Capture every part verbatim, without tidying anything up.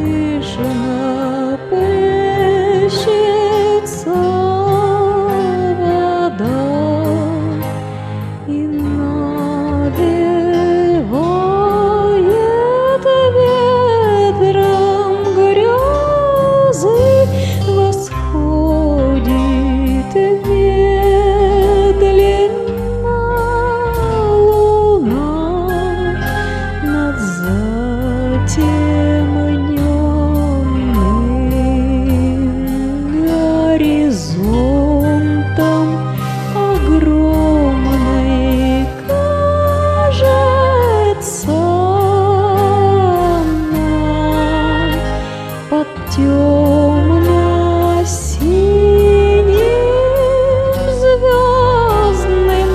слышно плещется вода и навевает ветром грезы, восходит медленно луна над затемненным горизонтом огромной кажется нам под темно-синим звездным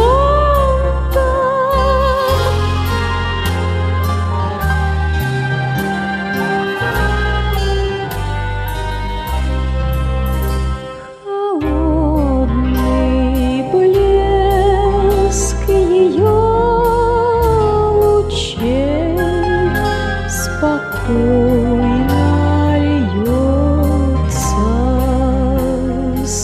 зонтом. Холодный блеск ее лучей спокойно льется с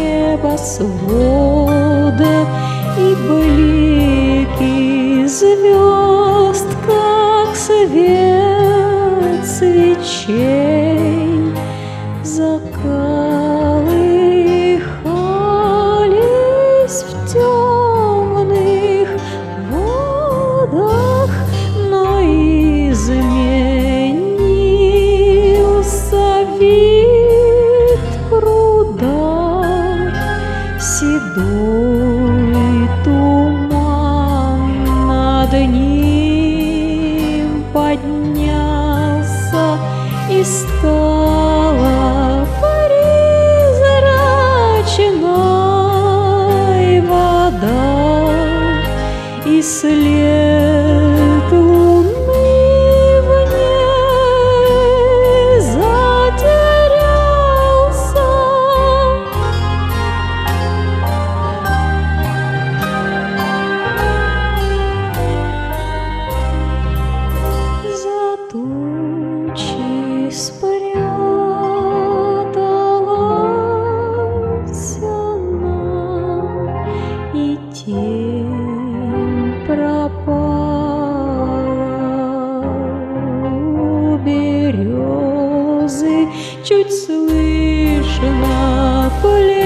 небосвода, и блики звезд, как свет свечей, заколыхались в темных водах, но изменился вид пруда. Седой туман над ним поднялся, и стала прозрачной вода, и след луны в ней затерялся. За тучи спряталась она, и тень пропала у березы, чуть слышно плещется